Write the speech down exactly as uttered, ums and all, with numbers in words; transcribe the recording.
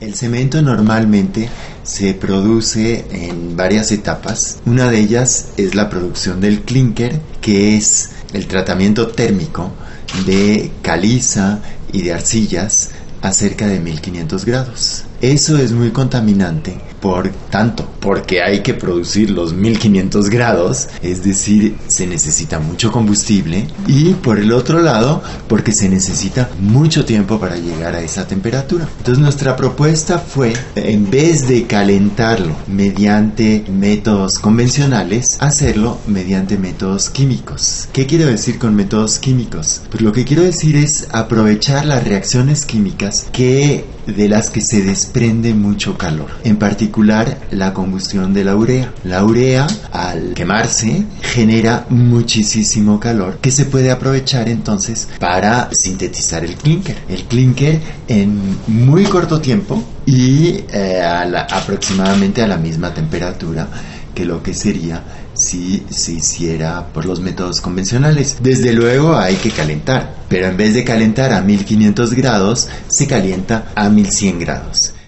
El cemento normalmente se produce en varias etapas. Una de ellas es la producción del clínker, que es el tratamiento térmico de caliza y de arcillas a cerca de mil quinientos grados. Eso es muy contaminante, por tanto, porque hay que producir los mil quinientos grados, es decir, se necesita mucho combustible, y por el otro lado, porque se necesita mucho tiempo para llegar a esa temperatura. Entonces nuestra propuesta fue, en vez de calentarlo mediante métodos convencionales, hacerlo mediante métodos químicos. ¿Qué quiero decir con métodos químicos? Pues lo que quiero decir es aprovechar las reacciones químicas que de las que se desprende mucho calor, en particular la combustión de la urea. La urea, al quemarse, genera muchísimo calor que se puede aprovechar entonces para sintetizar el clínker. El clínker en muy corto tiempo y eh, a la, aproximadamente a la misma temperatura que lo que sería si se hiciera por los métodos convencionales. Desde luego hay que calentar, pero en vez de calentar a mil quinientos grados, se calienta a mil cien grados.